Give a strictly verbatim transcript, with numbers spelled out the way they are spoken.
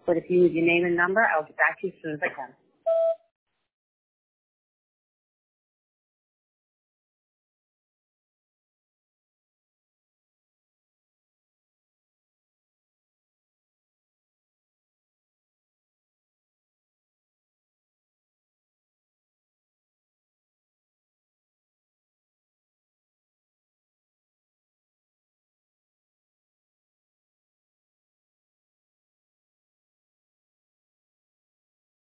But if you leave your name and number, I'll get back to you as soon as I can.